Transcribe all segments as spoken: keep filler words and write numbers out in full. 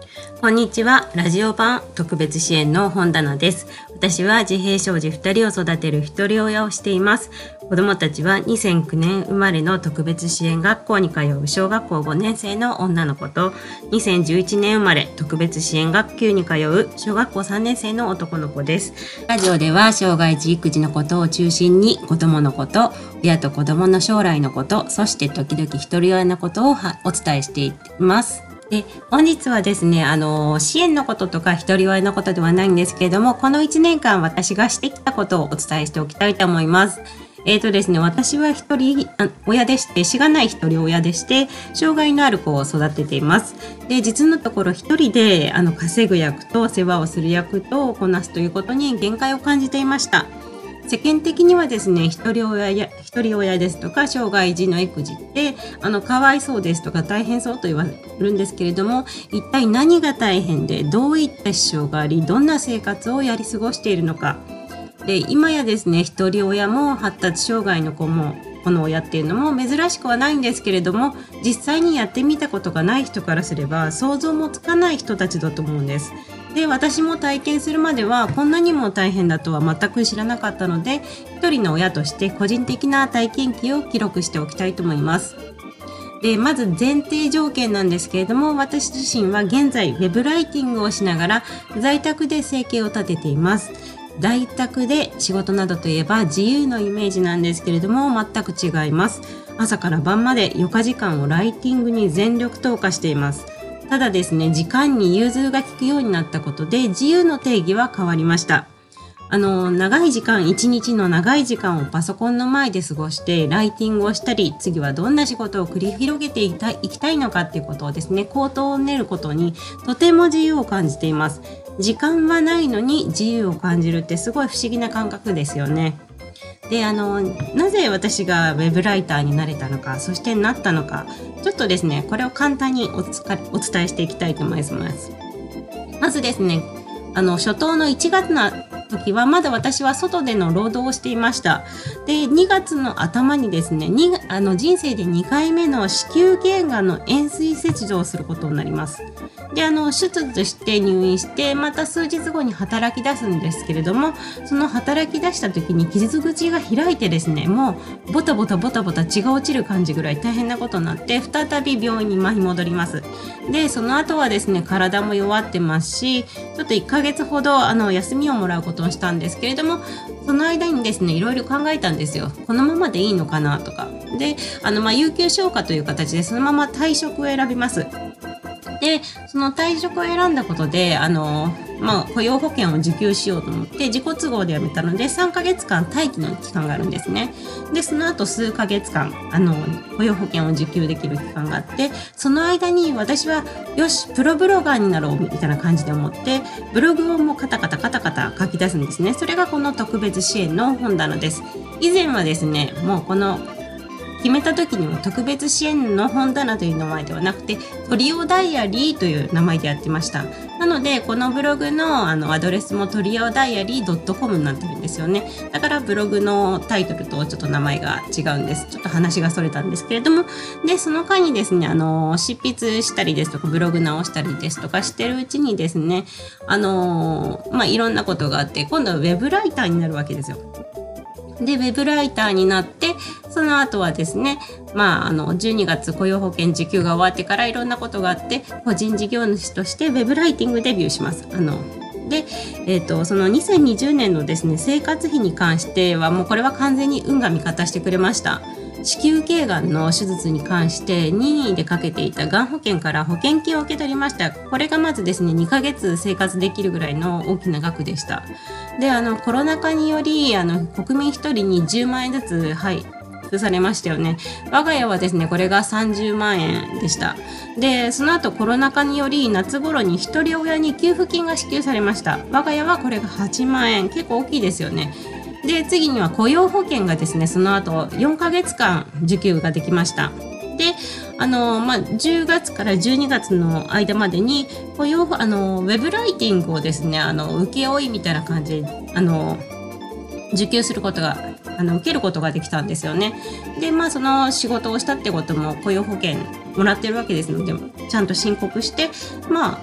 こんにちは。ラジオ版特別支援の本棚です。私は自閉症児ふたりを育てる一人親をしています。子どもたちはにせんきゅうねん生まれの特別支援学校に通う小学校ごねん生の女の子と、にせんじゅういちねん生まれ特別支援学級に通う小学校さんねん生の男の子です。ラジオでは障害児育児のことを中心に、子どものこと、親と子どもの将来のこと、そして時々一人親のことをお伝えしています。で本日はですね、あの支援のこととか一人親のことではないんですけれども、このいちねんかん私がしてきたことをお伝えしておきたいと思います。えーとですね、私は一人親でして、しがない一人親でして、障害のある子を育てています。で実のところ一人であの稼ぐ役と世話をする役とこなすということに限界を感じていました。世間的にはですね、一人親や一人親ですとか障害児の育児ってあのかわいそうですとか大変そうと言われるんですけれども、一体何が大変でどういった支障があり、どんな生活をやり過ごしているのか。で今やですね、一人親も発達障害の子もこの親っていうのも珍しくはないんですけれども、実際にやってみたことがない人からすれば想像もつかない人たちだと思うんです。で私も体験するまではこんなにも大変だとは全く知らなかったので、一人の親として個人的な体験記を記録しておきたいと思います。でまず前提条件なんですけれども、私自身は現在ウェブライティングをしながら在宅で生計を立てています。在宅で仕事などといえば自由のイメージなんですけれども、全く違います。朝から晩まで余暇時間をライティングに全力投下しています。ただですね、時間に融通が利くようになったことで自由の定義は変わりました。あの長い時間、一日の長い時間をパソコンの前で過ごしてライティングをしたり、次はどんな仕事を繰り広げていたいきたいのかっていうことをですね、構想を練ることにとても自由を感じています。時間はないのに自由を感じるってすごい不思議な感覚ですよね。であのなぜ私がウェブライターになれたのか、そしてなったのか、ちょっとですねこれを簡単におつかお伝えしていきたいと思います。まずですね、あの初頭のいちがつの時はまだ私は外での労働をしていました。でにがつの頭にですね、にあの人生でにかいめの子宮頸がんの円錐切除をすることになります。であの手術して入院して、また数日後に働き出すんですけれども、その働き出した時に傷口が開いてですね、もうボタボタボタボタ血が落ちる感じぐらい大変なことになって、再び病院に舞い戻ります。でその後はですね、体も弱ってますし、ちょっといっかげつほどあの休みをもらうことをしたんですけれども、その間にですねいろいろ考えたんですよ。このままでいいのかなとかで、あの、まあ、有給消化という形でそのまま退職を選びます。でその退職を選んだことであの、まあ、雇用保険を受給しようと思って自己都合で辞めたので、さんかげつかん待機の期間があるんですね。でその後数ヶ月間あの雇用保険を受給できる期間があって、その間に私はよしプロブロガーになろうみたいな感じで思って、ブログをもうカタカタカタカタ書き出すんですね。それがこの特別支援の本棚です。以前はですね、もうこの決めた時にも特別支援の本棚という名前ではなくて、トリオダイアリーという名前でやってました。なのでこのブログ の, あのアドレスもトリオダイアリー .com になってるんですよね。だからブログのタイトルとちょっと名前が違うんです。ちょっと話がそれたんですけれども、でその間にですね、あの執筆したりですとかブログ直したりですとかしてるうちにですね、あのまあいろんなことがあって、今度はウェブライターになるわけですよ。でウェブライターになって、その後はですね、まあ、あのじゅうにがつ雇用保険受給が終わってからいろんなことがあって、個人事業主としてウェブライティングデビューします。あので、えーと、そのにせんにじゅうねんのですね生活費に関してはもうこれは完全に運が味方してくれました。子宮頸がんの手術に関して任意でかけていたがん保険から保険金を受け取りました。これがまずですねにかげつ生活できるぐらいの大きな額でした。であのコロナ禍によりあの国民ひとりにじゅうまんえんずつ、はいされましたよね。我が家はですねこれがさんじゅうまんえんでした。でその後コロナ禍により夏頃に一人親に給付金が支給されました。我が家はこれがはちまんえん、結構大きいですよね。で次には雇用保険がですねその後よんかげつかん受給ができました。であの、まあ、じゅうがつからじゅうにがつの間までに雇用あのウェブライティングをですねあの請負みたいな感じであの受給することがあの受けることができたんですよね。でまあその仕事をしたってことも雇用保険もらってるわけですので、ちゃんと申告してまあ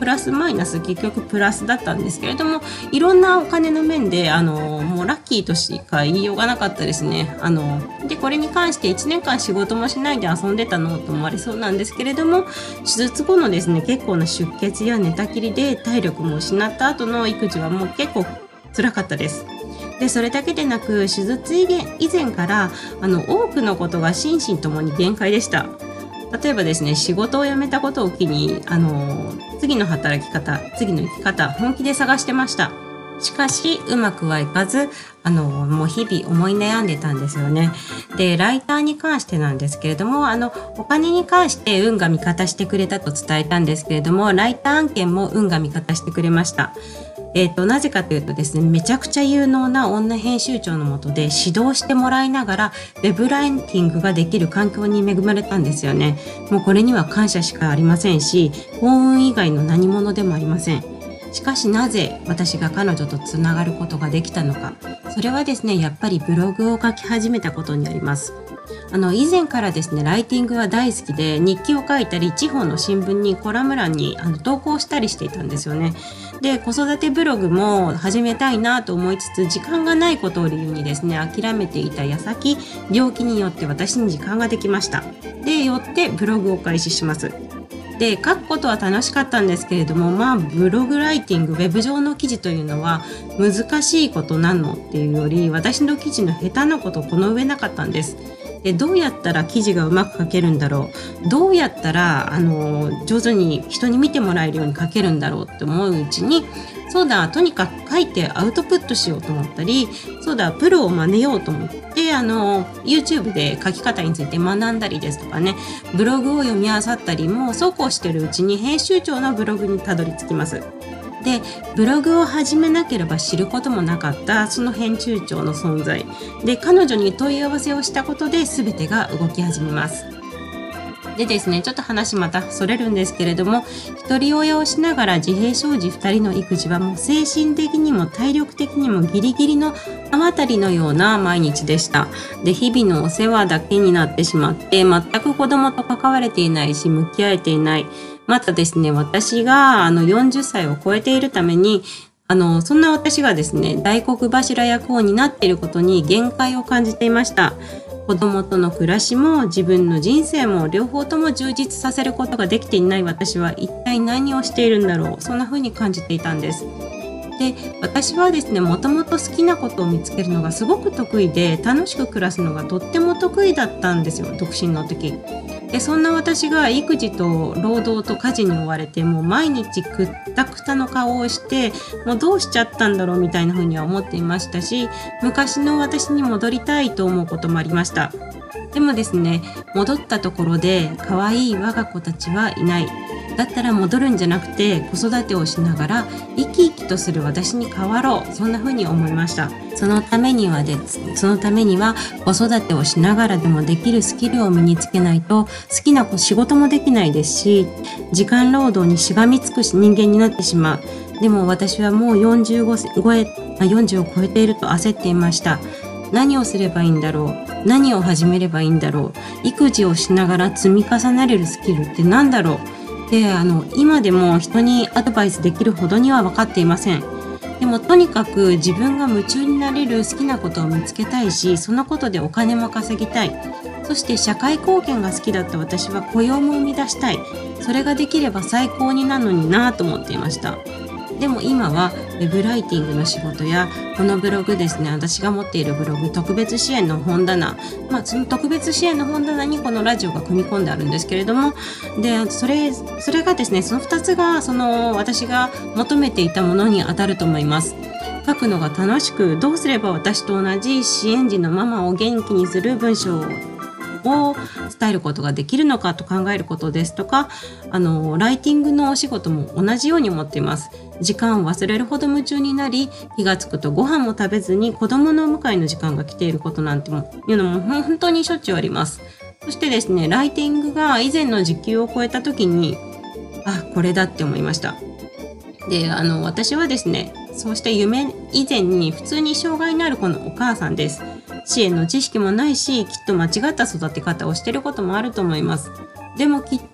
プラスマイナス結局プラスだったんですけれども、いろんなお金の面であのもうラッキーとしか言いようがなかったですね。あのでこれに関していちねんかん仕事もしないで遊んでたのと思われそうなんですけれども、手術後のですね結構な出血や寝たきりで体力も失った後の育児はもう結構辛かったです。でそれだけでなく、手術以前からあの多くのことが心身ともに限界でした。例えばですね、仕事を辞めたことを機にあの次の働き方、次の生き方本気で探してました。しかしうまくはいかず、あのもう日々思い悩んでたんですよね。でライターに関してなんですけれども、あのお金に関して運が味方してくれたと伝えたんですけれども、ライター案件も運が味方してくれました。えーと、なぜかというとですね、めちゃくちゃ有能な女編集長の下で指導してもらいながらウェブライティングができる環境に恵まれたんですよね。もうこれには感謝しかありませんし、幸運以外の何者でもありません。しかしなぜ私が彼女とつながることができたのか、それはですねやっぱりブログを書き始めたことにあります。あの以前からですねライティングは大好きで、日記を書いたり地方の新聞にコラム欄にあの投稿したりしていたんですよね。で子育てブログも始めたいなと思いつつ、時間がないことを理由にですね諦めていた矢先、病気によって私に時間ができました。でよってブログを開始します。で書くことは楽しかったんですけれども、まあブログライティング、ウェブ上の記事というのは難しいことなのっていうより、私の記事の下手なことをこの上なかったんです。でどうやったら記事がうまく書けるんだろう、どうやったらあの上手に人に見てもらえるように書けるんだろうって思ううちに、そうだとにかく書いてアウトプットしようと思ったり、そうだプロを真似ようと思ってあの YouTube で書き方について学んだりですとかね、ブログを読み漁ったりもそうこうしてるうちに編集長のブログにたどり着きます。でブログを始めなければ知ることもなかったその編集長の存在で、彼女に問い合わせをしたことで全てが動き始めます。でですね、ちょっと話またそれるんですけれども、一人親をしながら自閉症児ふたりの育児はもう精神的にも体力的にもギリギリの刃渡りのような毎日でした。で日々のお世話だけになってしまって、全く子供と関われていないし向き合えていない。またですね、私があのよんじゅっさいを超えているために、あのそんな私がですね大黒柱役を担っていることに限界を感じていました。子供との暮らしも自分の人生も両方とも充実させることができていない私は一体何をしているんだろう、そんな風に感じていたんです。で私はですねもともと好きなことを見つけるのがすごく得意で、楽しく暮らすのがとっても得意だったんですよ、独身の時。でそんな私が育児と労働と家事に追われて、もう毎日くったくたの顔をして、もうどうしちゃったんだろうみたいな風には思っていましたし、昔の私に戻りたいと思うこともありました。でもですね、戻ったところで可愛い我が子たちはいない。だったら戻るんじゃなくて子育てをしながら生き生きとする私に変わろう、そんな風に思いました。そのためにはでそのためには子育てをしながらでもできるスキルを身につけないと好きな仕事もできないですし、時間労働にしがみつく人間になってしまう。でも私はもうよんじゅうご超えよんじゅうを超えていると焦っていました。何をすればいいんだろう、何を始めればいいんだろう、育児をしながら積み重ねれるスキルって何だろう。であの今でも人にアドバイスできるほどには分かっていません。でもとにかく自分が夢中になれる好きなことを見つけたいし、そのことでお金も稼ぎたい。そして社会貢献が好きだった私は雇用も生み出したい。それができれば最高になるのになと思っていました。でも今はウェブライティングの仕事やこのブログですね、私が持っているブログ特別支援の本棚、まあ、その特別支援の本棚にこのラジオが組み込んであるんですけれども、でそれそれがですねそのふたつがその私が求めていたものに当たると思います。書くのが楽しく、どうすれば私と同じ支援児のママを元気にする文章をを伝えることができるのかと考えることですとか、あのライティングのお仕事も同じように思っています。時間を忘れるほど夢中になり、気がつくとご飯も食べずに子供のお迎えの時間が来ていることなんてもいうのも本当にしょっちゅうあります。そしてですね、ライティングが以前の時給を超えた時に、あ、これだって思いました。で、あの私はですね、そうした夢以前に普通に障害のある子のお母さんです。支援の知識もないし、きっと間違った育て方をしていることもあると思います。でもきっと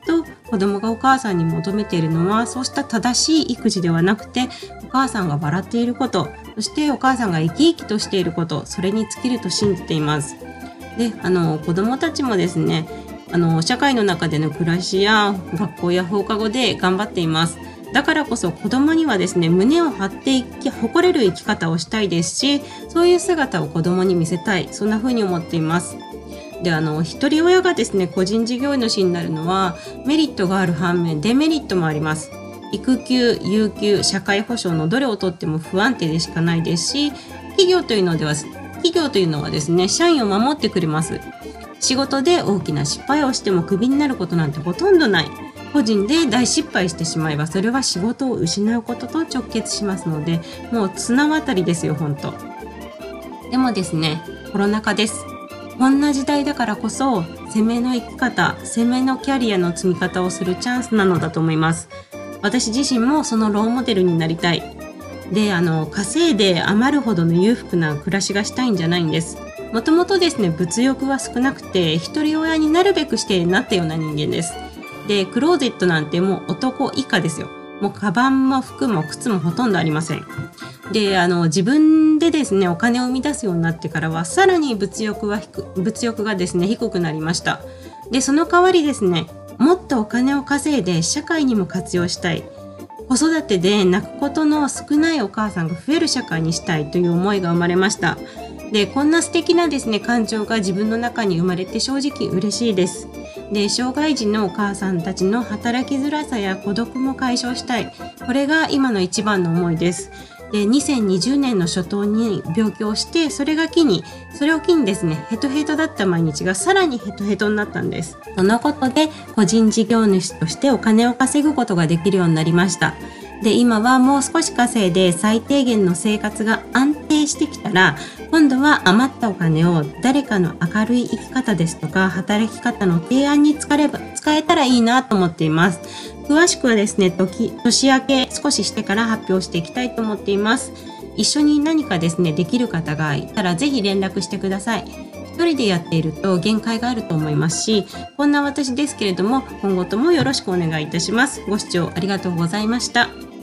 子供がお母さんに求めているのは、そうした正しい育児ではなくて、お母さんが笑っていること、そしてお母さんが生き生きとしていること、それに尽きると信じています。で、あの子供たちもですね、あの社会の中での暮らしや学校や放課後で頑張っています。だからこそ子供にはですね、胸を張って生き誇れる生き方をしたいですし、そういう姿を子供に見せたい、そんな風に思っています。で、あの一人親がですね、個人事業主になるのはメリットがある反面、デメリットもあります。育休、有給、社会保障のどれをとっても不安定でしかないですし、企業というのでは企業というのはですね、社員を守ってくれます。仕事で大きな失敗をしてもクビになることなんてほとんどない。個人で大失敗してしまえば、それは仕事を失うことと直結しますので、もう綱渡りですよ、本当。でもですね、コロナ禍です。こんな時代だからこそ、攻めの生き方、攻めのキャリアの積み方をするチャンスなのだと思います。私自身もそのローモデルになりたい。で、あの稼いで余るほどの裕福な暮らしがしたいんじゃないんです。もともとですね、物欲は少なくて、一人親になるべくしてなったような人間です。で、クローゼットなんてもう男以下ですよ。もうカバンも服も靴もほとんどありません。で、あの自分でですね、お金を生み出すようになってからは、さらに物欲は低物欲がですね、低くなりました。で、その代わりですね、もっとお金を稼いで社会にも活用したい。子育てで泣くことの少ないお母さんが増える社会にしたいという思いが生まれました。で、こんな素敵なですね、感情が自分の中に生まれて正直嬉しいです。で、障害児のお母さんたちの働きづらさや孤独も解消したい。これが今の一番の思いです。で、にせんにじゅうねんの初頭に病気をして、それが機に、それを機にですね、ヘトヘトだった毎日がさらにヘトヘトになったんです。そのことで、個人事業主としてお金を稼ぐことができるようになりました。で、今はもう少し稼いで最低限の生活が安定してきたら、今度は余ったお金を誰かの明るい生き方ですとか働き方の提案に使えば使えたらいいなと思っています。詳しくはですね、時年明け少ししてから発表していきたいと思っています。一緒に何かですね、できる方がいたらぜひ連絡してください。一人でやっていると限界があると思いますし、こんな私ですけれども、今後ともよろしくお願いいたします。ご視聴ありがとうございました。